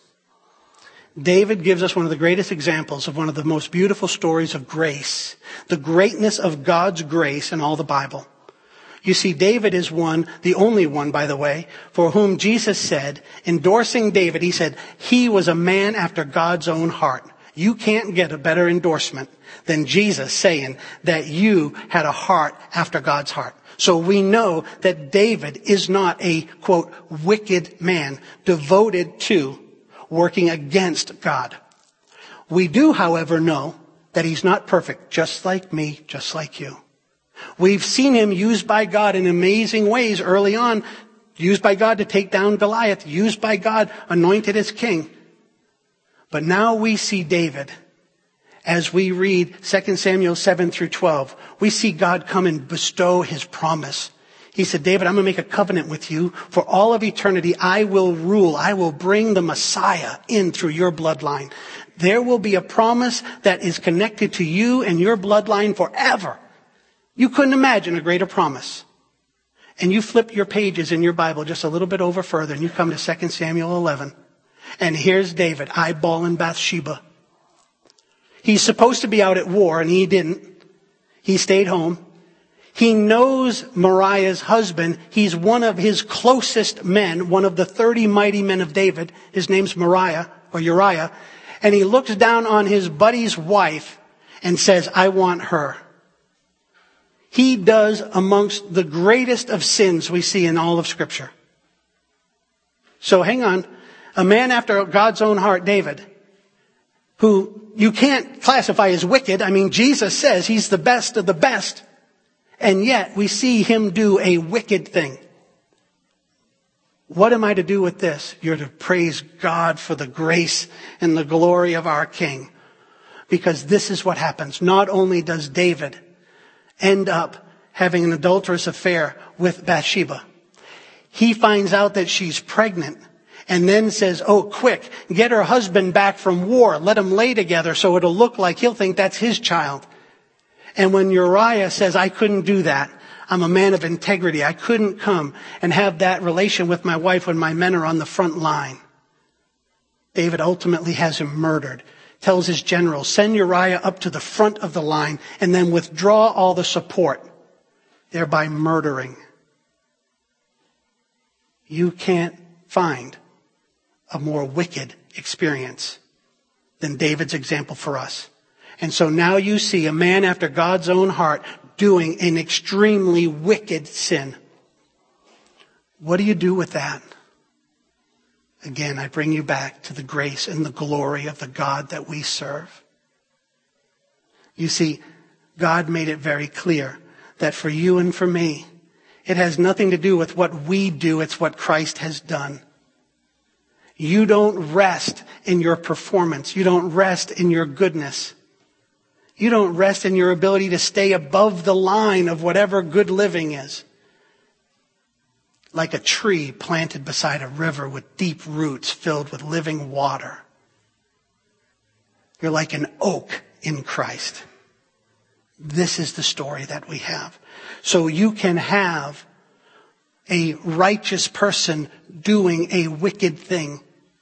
David gives us one of the greatest examples of one of the most beautiful stories of grace, the greatness of God's grace in all the Bible. You see, David is one, the only one, by the way, for whom Jesus said, endorsing David, he said, he was a man after God's own heart. You can't get a better endorsement than Jesus saying that you had a heart after God's heart. So we know that David is not a, quote, wicked man devoted to working against God. We do, however, know that he's not perfect, just like me, just like you. We've seen him used by God in amazing ways early on, used by God to take down Goliath, used by God, anointed as king. But now we see David as we read Second Samuel seven through twelve, we see God come and bestow his promise. He said, David, I'm going to make a covenant with you. For all of eternity, I will rule. I will bring the Messiah in through your bloodline. There will be a promise that is connected to you and your bloodline forever. You couldn't imagine a greater promise. And you flip your pages in your Bible just a little bit over further, and you come to Second Samuel eleven. And here's David eyeballing Bathsheba. He's supposed to be out at war, and he didn't. He stayed home. He knows Mariah's husband. He's one of his closest men, one of the thirty mighty men of David. His name's Mariah, or Uriah. And he looks down on his buddy's wife and says, I want her. He does amongst the greatest of sins we see in all of Scripture. So hang on. A man after God's own heart, David, who you can't classify as wicked. I mean, Jesus says he's the best of the best. And yet we see him do a wicked thing. What am I to do with this? You're to praise God for the grace and the glory of our King. Because this is what happens. Not only does David end up having an adulterous affair with Bathsheba, he finds out that she's pregnant and then says, oh, quick, get her husband back from war. Let them lay together so it'll look like he'll think that's his child. And when Uriah says, I couldn't do that, I'm a man of integrity, I couldn't come and have that relation with my wife when my men are on the front line, David ultimately has him murdered. Tells his general, send Uriah up to the front of the line and then withdraw all the support, thereby murdering. You can't find a more wicked experience than David's example for us. And so now you see a man after God's own heart doing an extremely wicked sin. What do you do with that? Again, I bring you back to the grace and the glory of the God that we serve. You see, God made it very clear that for you and for me, it has nothing to do with what we do. It's what Christ has done. You don't rest in your performance. You don't rest in your goodness. You don't rest in your ability to stay above the line of whatever good living is. Like a tree planted beside a river with deep roots filled with living water. You're like an oak in Christ. This is the story that we have. So you can have a righteous person doing a wicked thing.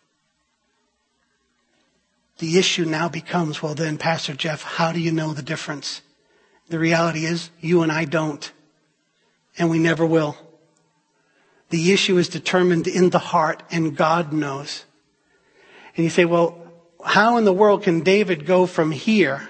The issue now becomes, well then, Pastor Jeff, how do you know the difference? The reality is, you and I don't. And we never will. The issue is determined in the heart, and God knows. And you say, well, how in the world can David go from here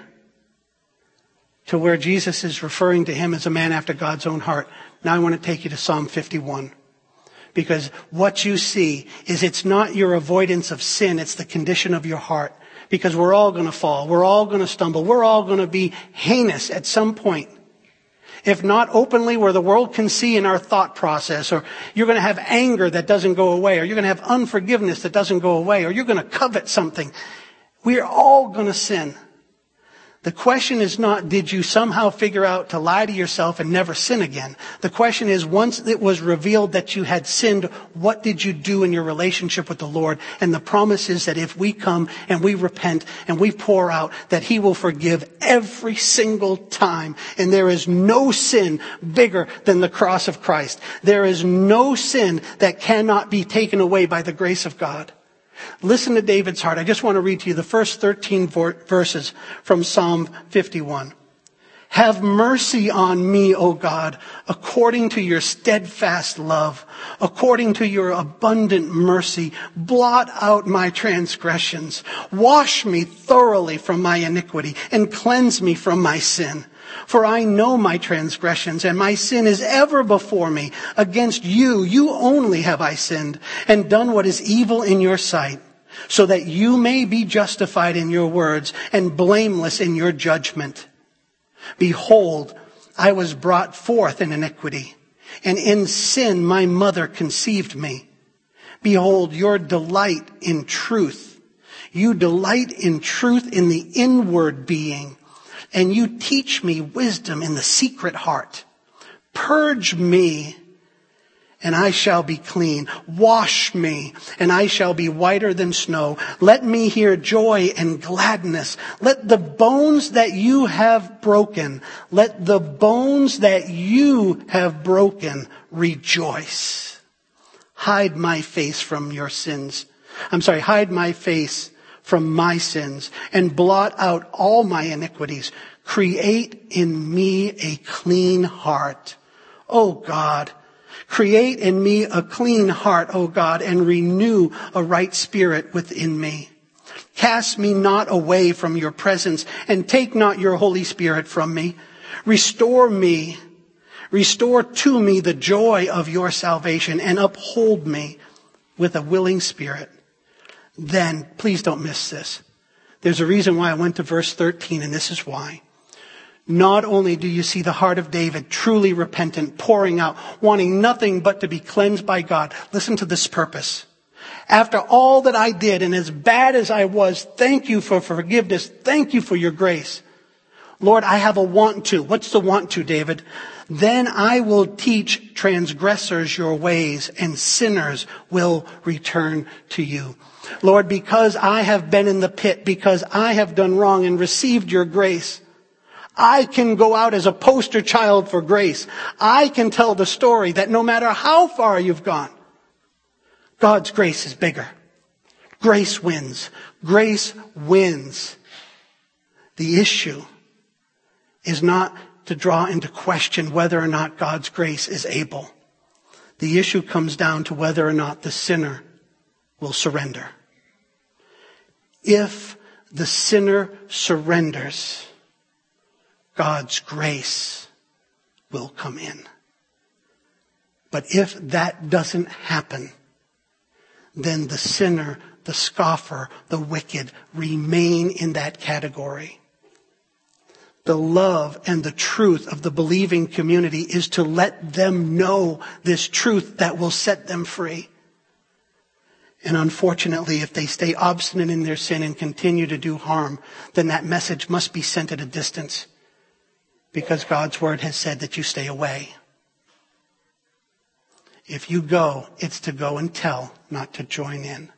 to where Jesus is referring to him as a man after God's own heart? Now I want to take you to Psalm fifty-one. Because what you see is it's not your avoidance of sin, it's the condition of your heart. Because we're all going to fall. We're all going to stumble. We're all going to be heinous at some point. If not openly, where the world can see in our thought process. Or you're going to have anger that doesn't go away. Or you're going to have unforgiveness that doesn't go away. Or you're going to covet something. We're all going to sin. The question is not, did you somehow figure out to lie to yourself and never sin again? The question is, once it was revealed that you had sinned, what did you do in your relationship with the Lord? And the promise is that if we come and we repent and we pour out, that He will forgive every single time. And there is no sin bigger than the cross of Christ. There is no sin that cannot be taken away by the grace of God. Listen to David's heart. I just want to read to you the first thirteen verses from Psalm fifty-one. Have mercy on me, O God, according to your steadfast love, according to your abundant mercy. Blot out my transgressions. Wash me thoroughly from my iniquity and cleanse me from my sin. For I know my transgressions, and my sin is ever before me. Against you, you only have I sinned, and done what is evil in your sight, so that you may be justified in your words, and blameless in your judgment. Behold, I was brought forth in iniquity, and in sin my mother conceived me. Behold, your delight in truth, You delight in truth in the inward being, and you teach me wisdom in the secret heart. Purge me, and I shall be clean. Wash me, and I shall be whiter than snow. Let me hear joy and gladness. Let the bones that you have broken, let the bones that you have broken rejoice. Hide my face from your sins. I'm sorry, hide my face from my sins and blot out all my iniquities. Create in me a clean heart. O God, create in me a clean heart, O God, and renew a right spirit within me. Cast me not away from your presence, and take not your Holy Spirit from me. Restore me, restore to me the joy of your salvation, and uphold me with a willing spirit. Then, please don't miss this. There's a reason why I went to verse thirteen, and this is why. Not only do you see the heart of David truly repentant, pouring out, wanting nothing but to be cleansed by God. Listen to this purpose. After all that I did, and as bad as I was, thank you for forgiveness. Thank you for your grace. Lord, I have a want to. What's the want to, David? Then I will teach transgressors your ways, and sinners will return to you. Lord, because I have been in the pit, because I have done wrong and received your grace, I can go out as a poster child for grace. I can tell the story that no matter how far you've gone, God's grace is bigger. Grace wins. Grace wins. The issue is not to draw into question whether or not God's grace is able. The issue comes down to whether or not the sinner will surrender. If the sinner surrenders, God's grace will come in. But if that doesn't happen, then the sinner, the scoffer, the wicked remain in that category. The love and the truth of the believing community is to let them know this truth that will set them free. And unfortunately, if they stay obstinate in their sin and continue to do harm, then that message must be sent at a distance, because God's word has said that you stay away. If you go, it's to go and tell, not to join in.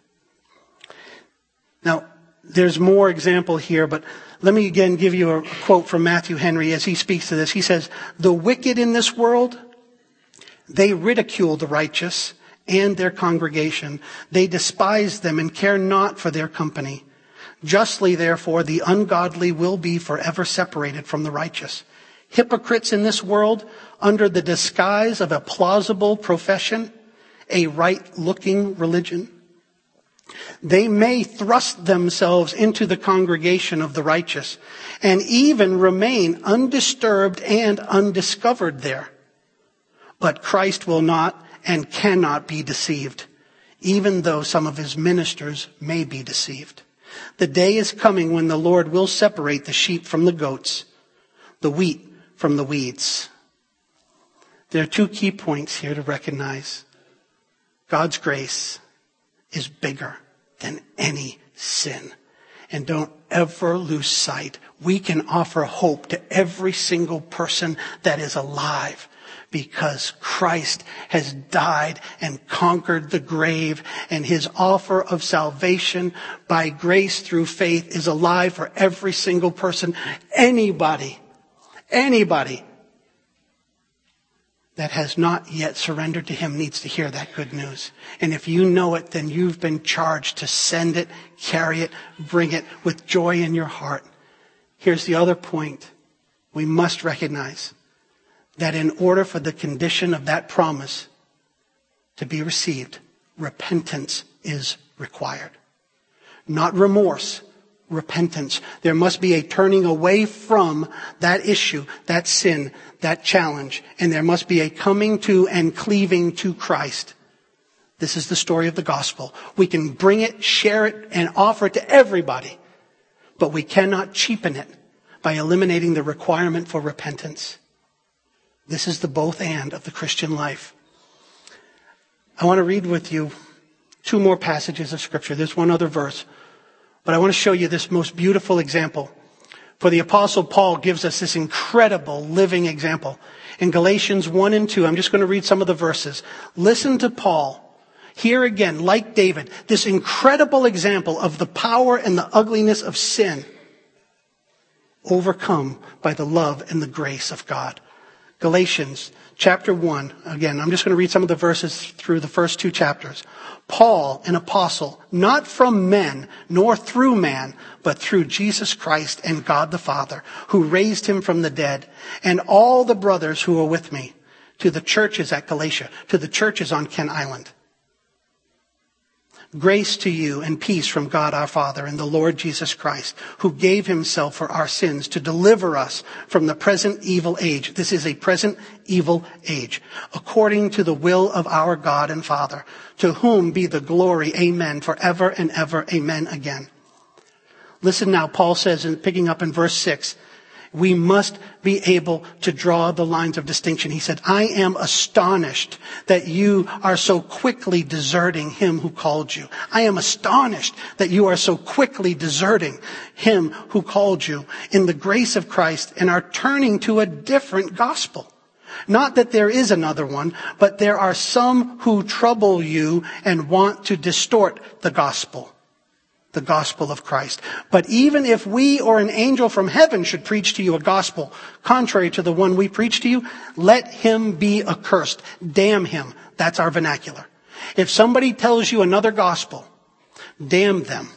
Now, there's more example here, but let me again give you a quote from Matthew Henry as he speaks to this. He says, "The wicked in this world, they ridicule the righteous and their congregation. They despise them and care not for their company. Justly, therefore, the ungodly will be forever separated from the righteous. Hypocrites in this world, under the disguise of a plausible profession, a right-looking religion. They may thrust themselves into the congregation of the righteous and even remain undisturbed and undiscovered there. But Christ will not and cannot be deceived, even though some of his ministers may be deceived. The day is coming when the Lord will separate the sheep from the goats, the wheat from the weeds." There are two key points here to recognize. God's grace is bigger than any sin. And don't ever lose sight. We can offer hope to every single person that is alive, because Christ has died and conquered the grave, and his offer of salvation by grace through faith is alive for every single person. Anybody, anybody that has not yet surrendered to him needs to hear that good news. And if you know it, then you've been charged to send it, carry it, bring it with joy in your heart. Here's the other point. We must recognize that in order for the condition of that promise to be received, repentance is required. Not remorse, repentance. There must be a turning away from that issue, that sin, that challenge, and there must be a coming to and cleaving to Christ. This is the story of the gospel. We can bring it, share it, and offer it to everybody, but we cannot cheapen it by eliminating the requirement for repentance. This is the both and of the Christian life. I want to read with you two more passages of Scripture. There's one other verse, But I want to show you this most beautiful example. For the Apostle Paul gives us this incredible living example. In Galatians one and two, I'm just going to read some of the verses. Listen to Paul. Here again, like David, this incredible example of the power and the ugliness of sin overcome by the love and the grace of God. Galatians chapter one. Again, I'm just going to read some of the verses through the first two chapters. Paul, an apostle, not from men, nor through man, but through Jesus Christ and God the Father, who raised him from the dead, and all the brothers who are with me, to the churches at Galatia, to the churches on Kent Island. Grace to you and peace from God our Father and the Lord Jesus Christ, who gave himself for our sins to deliver us from the present evil age. This is a present evil age, according to the will of our God and Father, to whom be the glory, amen, forever and ever, amen again. Listen now, Paul says, in picking up in verse six, we must be able to draw the lines of distinction. He said, I am astonished that you are so quickly deserting him who called you. I am astonished that you are so quickly deserting him who called you in the grace of Christ and are turning to a different gospel. Not that there is another one, but there are some who trouble you and want to distort the gospel. The gospel of Christ. But even if we or an angel from heaven should preach to you a gospel contrary to the one we preach to you, let him be accursed. Damn him. That's our vernacular. If somebody tells you another gospel, damn them.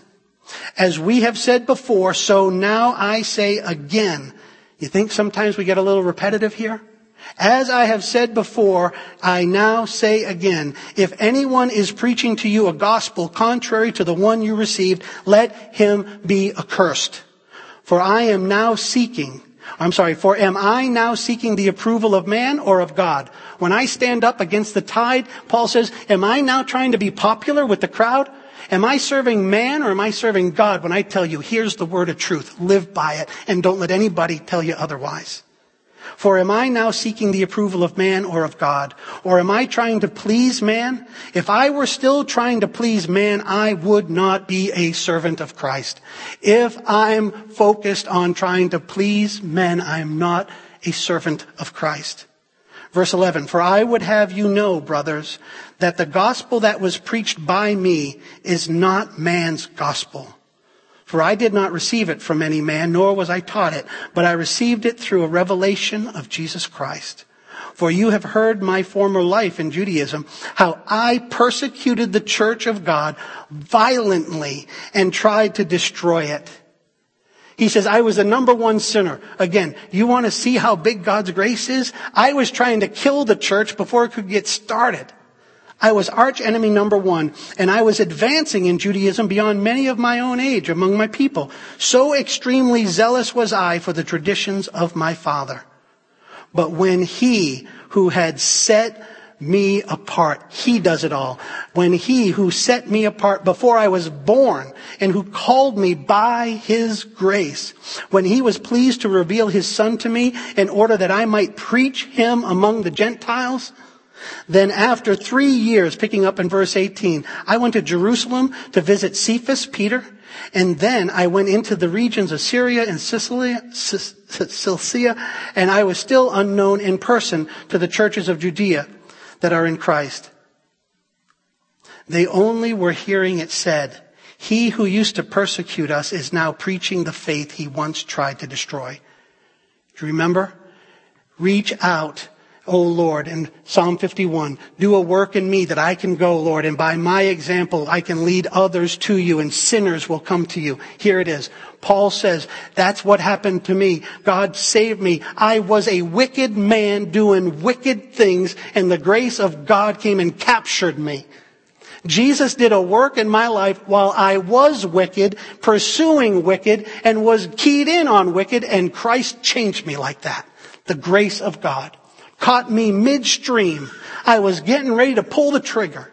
As we have said before, so now I say again. You think sometimes we get a little repetitive here? As I have said before, I now say again, if anyone is preaching to you a gospel contrary to the one you received, let him be accursed. For I am now seeking, I'm sorry, for am I now seeking the approval of man or of God? When I stand up against the tide, Paul says, am I now trying to be popular with the crowd? Am I serving man or am I serving God when I tell you, here's the word of truth, live by it, and don't let anybody tell you otherwise? For am I now seeking the approval of man or of God? Or am I trying to please man? If I were still trying to please man, I would not be a servant of Christ. If I'm focused on trying to please men, I am not a servant of Christ. Verse eleven, for I would have you know, brothers, that the gospel that was preached by me is not man's gospel. For I did not receive it from any man, nor was I taught it, but I received it through a revelation of Jesus Christ. For you have heard my former life in Judaism, how I persecuted the church of God violently and tried to destroy it. He says, I was the number one sinner. Again, you want to see how big God's grace is? I was trying to kill the church before it could get started. I was arch enemy number one, and I was advancing in Judaism beyond many of my own age among my people. So extremely zealous was I for the traditions of my father. But when he who had set me apart, he does it all. When he who set me apart before I was born and who called me by his grace, when he was pleased to reveal his son to me in order that I might preach him among the Gentiles, then after three years, picking up in verse eighteen, I went to Jerusalem to visit Cephas, Peter, and then I went into the regions of Syria and Sicily, Cilicia, and I was still unknown in person to the churches of Judea that are in Christ. They only were hearing it said, he who used to persecute us is now preaching the faith he once tried to destroy. Do you remember? Reach out, O Lord, in Psalm fifty-one, do a work in me that I can go, Lord, and by my example I can lead others to you and sinners will come to you. Here it is. Paul says, that's what happened to me. God saved me. I was a wicked man doing wicked things, and the grace of God came and captured me. Jesus did a work in my life while I was wicked, pursuing wicked, and was keyed in on wicked, and Christ changed me like that. The grace of God caught me midstream. I was getting ready to pull the trigger,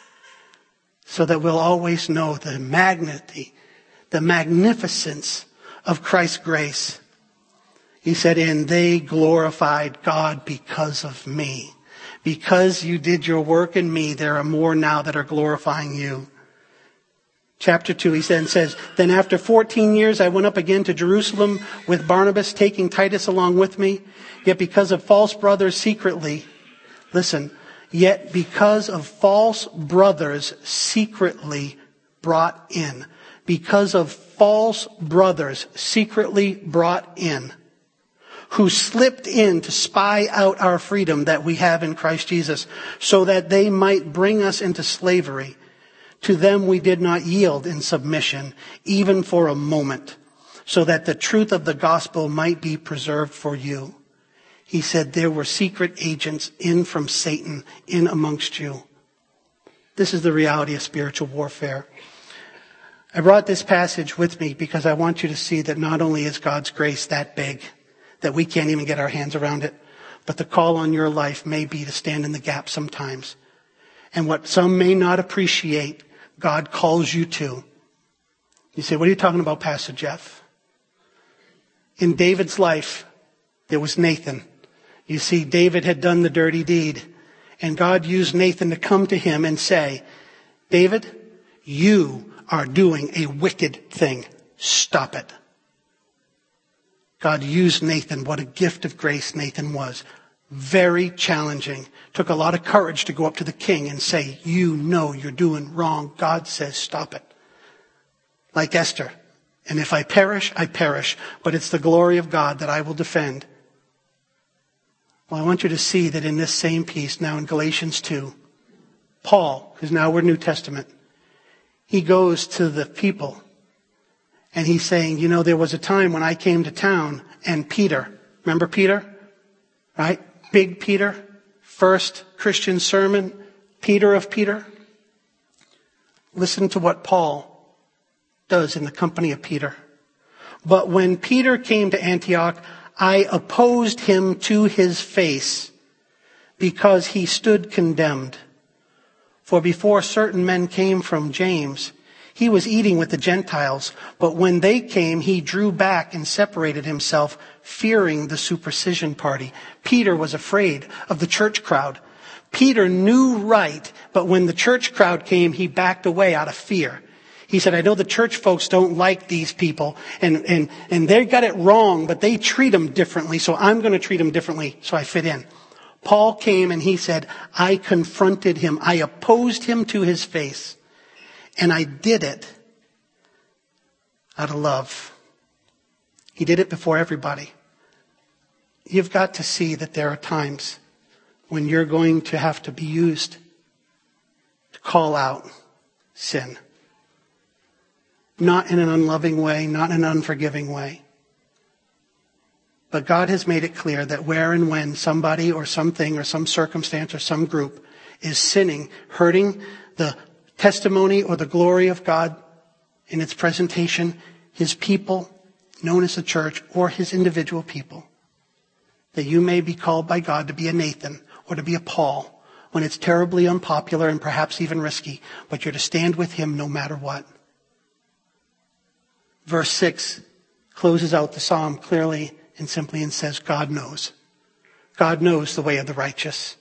so that we'll always know the magnitude, the magnificence of Christ's grace. He said, and they glorified God because of me. Because you did your work in me, there are more now that are glorifying you. Chapter two, he then says, then after fourteen years, I went up again to Jerusalem with Barnabas, taking Titus along with me. Yet because of false brothers secretly, listen, yet because of false brothers secretly brought in, because of false brothers secretly brought in, who slipped in to spy out our freedom that we have in Christ Jesus, so that they might bring us into slavery. To them we did not yield in submission, even for a moment, so that the truth of the gospel might be preserved for you. He said there were secret agents in from Satan in amongst you. This is the reality of spiritual warfare. I brought this passage with me because I want you to see that not only is God's grace that big, that we can't even get our hands around it, but the call on your life may be to stand in the gap sometimes. And what some may not appreciate, God calls you to. You say, what are you talking about, Pastor Jeff? In David's life, there was Nathan. You see, David had done the dirty deed. And God used Nathan to come to him and say, David, you are doing a wicked thing. Stop it. God used Nathan. What a gift of grace Nathan was. Very challenging. Took a lot of courage to go up to the king and say, you know you're doing wrong. God says, stop it. Like Esther. And if I perish, I perish. But it's the glory of God that I will defend. Well, I want you to see that in this same piece, now in Galatians two, Paul, because now we're New Testament, he goes to the people and he's saying, you know, there was a time when I came to town and Peter, remember Peter? Right? Big Peter, first Christian sermon, Peter of Peter. Listen to what Paul does in the company of Peter. But when Peter came to Antioch, I opposed him to his face because he stood condemned. For before certain men came from James, he was eating with the Gentiles. But when they came, he drew back and separated himself, fearing the superstition party. Peter was afraid of the church crowd. Peter knew right, but when the church crowd came, he backed away out of fear. He said, I know the church folks don't like these people, and, and, and they got it wrong, but they treat them differently, so I'm going to treat them differently, so I fit in. Paul came and he said, I confronted him. I opposed him to his face, and I did it out of love. He did it before everybody. You've got to see that there are times when you're going to have to be used to call out sin. Not in an unloving way, not in an unforgiving way. But God has made it clear that where and when somebody or something or some circumstance or some group is sinning, hurting the testimony or the glory of God in its presentation, his people, known as the church, or his individual people, that you may be called by God to be a Nathan or to be a Paul when it's terribly unpopular and perhaps even risky, but you're to stand with him no matter what. Verse six closes out the psalm clearly and simply and says, God knows. God knows the way of the righteous.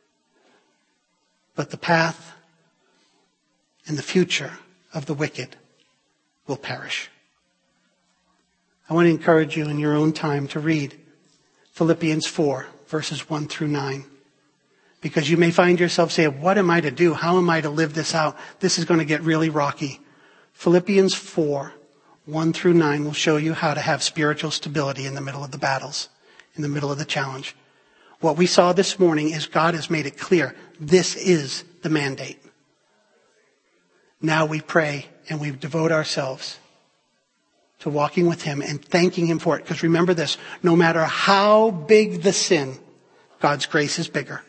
But the path and the future of the wicked will perish. I want to encourage you in your own time to read Philippians four, verses one through nine. Because you may find yourself saying, what am I to do? How am I to live this out? This is going to get really rocky. Philippians four, one through nine will show you how to have spiritual stability in the middle of the battles, in the middle of the challenge. What we saw this morning is God has made it clear. This is the mandate. Now we pray and we devote ourselves to walking with him and thanking him for it. Because remember this, no matter how big the sin, God's grace is bigger.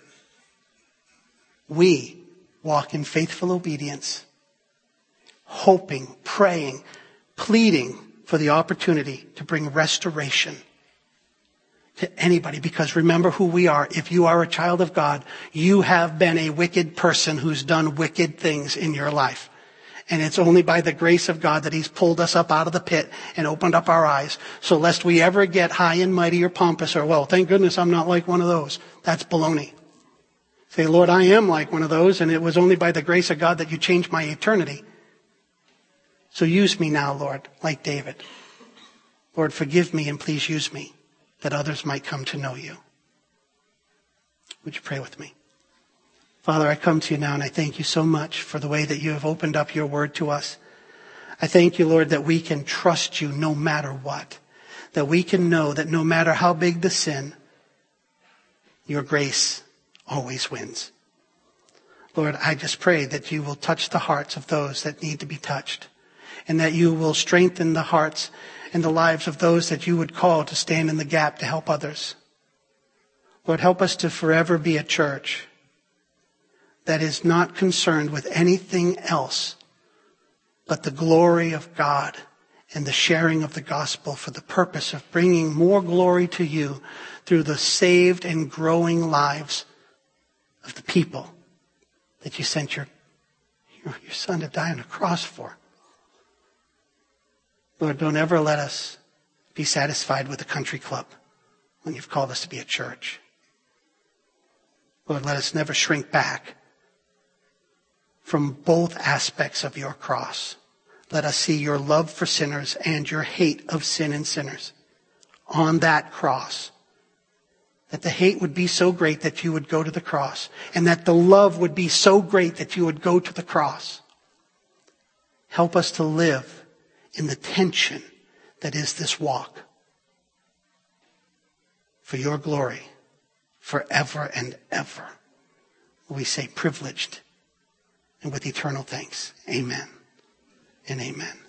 We walk in faithful obedience, hoping, praying, pleading for the opportunity to bring restoration to anybody. Because remember who we are. If you are a child of God, you have been a wicked person who's done wicked things in your life. And it's only by the grace of God that he's pulled us up out of the pit and opened up our eyes. So lest we ever get high and mighty or pompous or, well, thank goodness I'm not like one of those. That's baloney. Say, Lord, I am like one of those, and it was only by the grace of God that you changed my eternity. So use me now, Lord, like David. Lord, forgive me and please use me that others might come to know you. Would you pray with me? Father, I come to you now and I thank you so much for the way that you have opened up your word to us. I thank you, Lord, that we can trust you no matter what. That we can know that no matter how big the sin, your grace always wins. Lord, I just pray that you will touch the hearts of those that need to be touched. And that you will strengthen the hearts and the lives of those that you would call to stand in the gap to help others. Lord, help us to forever be a church that is not concerned with anything else but the glory of God and the sharing of the gospel for the purpose of bringing more glory to you through the saved and growing lives of the people that you sent your, your, your son to die on a cross for. Lord, don't ever let us be satisfied with a country club when you've called us to be a church. Lord, let us never shrink back from both aspects of your cross. Let us see your love for sinners and your hate of sin and sinners on that cross. That the hate would be so great that you would go to the cross, and that the love would be so great that you would go to the cross. Help us to live in the tension that is this walk for your glory forever and ever. We say privileged and with eternal thanks. Amen and amen.